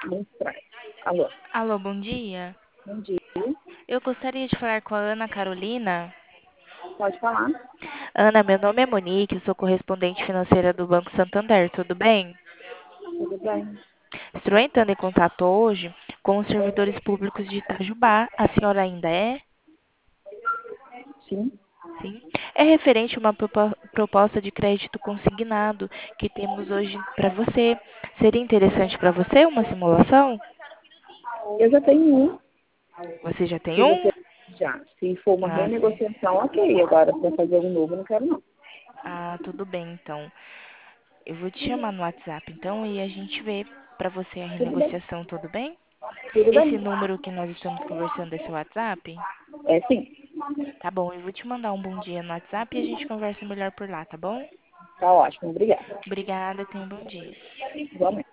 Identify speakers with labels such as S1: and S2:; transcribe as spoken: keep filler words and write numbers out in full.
S1: Não traz. Alô,
S2: Alô, bom dia.
S1: bom dia.
S2: Eu gostaria de falar com a Ana Carolina.
S1: Pode falar?
S2: Ana, meu nome é Monique, sou correspondente financeira do Banco Santander, tudo bem?
S1: Tudo bem?
S2: Estou entrando em contato hoje com os servidores públicos de Itajubá. A senhora ainda é?
S1: Sim.
S2: Sim. É referente a uma propo- proposta de crédito consignado que temos hoje para você. Seria interessante para você uma simulação?
S1: Eu já tenho um.
S2: Você já tem
S1: Se
S2: um?
S1: você já, se for uma
S2: Ah, sim.
S1: renegociação, ok. Agora, para fazer um novo, não quero não.
S2: Ah, tudo bem, então. Eu vou te chamar no WhatsApp, então, e a gente vê para você a
S1: Tudo bem?
S2: renegociação, tudo bem?
S1: Tudo
S2: Esse
S1: bem?
S2: número que nós estamos conversando é seu WhatsApp?
S1: É sim.
S2: Tá bom, eu vou te mandar um bom dia no WhatsApp e a gente conversa melhor por lá, tá bom?
S1: Tá ótimo. Obrigada.
S2: Obrigada, tenha um bom dia.
S1: Igualmente.